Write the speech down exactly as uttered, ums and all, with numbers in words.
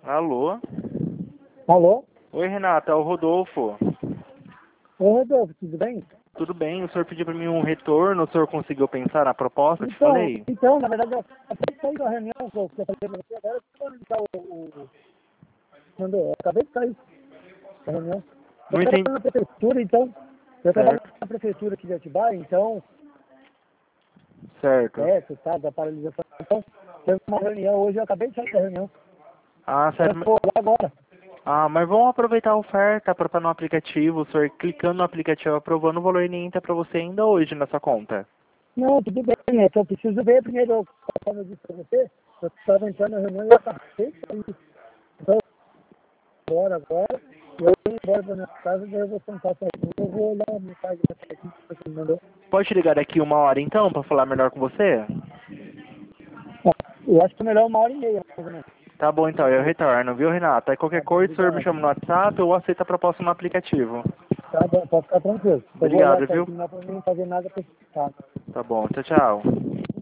Alô? Alô? Oi, Renata, é o Rodolfo. Ô, Rodolfo, tudo bem? Tudo bem? O senhor pediu para mim um retorno, o senhor conseguiu pensar na proposta? Eu te Então, falei? então, na verdade, eu acabei de sair da reunião, que eu falei pra você, agora eu vou ligar o... o... Mandou, eu acabei de sair da reunião. Eu Não entendi. trabalho na prefeitura, então, eu trabalho Certo, na prefeitura aqui de Atibaia, então, certo. é, você sabe, da paralisação. Então, teve uma reunião hoje, eu acabei de sair da reunião. Ah, Eu certo. vou lá agora. Ah, mas vamos aproveitar a oferta para estar no aplicativo. O senhor clicando no aplicativo, aprovando, o valor nem entra para você ainda hoje na sua conta. Não, tudo bem, é que eu preciso ver primeiro, como eu disse pra você, eu estava entrando na reunião e eu acabei de sair. Então, agora, agora, eu vou embora da minha casa, daí eu vou sentar sozinho, eu vou olhar a mensagem que você me mandou. Pode ligar daqui uma hora então para falar melhor com você? Ah, eu acho que é melhor uma hora e meia, mais ou menos. Tá bom então, eu retorno, viu, Renata? Aí qualquer Tá bom, coisa, o senhor me obrigado. chama no WhatsApp ou aceita a proposta no aplicativo. Tá bom, pode ficar tranquilo. Eu vou olhar Obrigado, viu? certinho, não é pra mim fazer nada precipitado. Tá bom, tchau, tchau.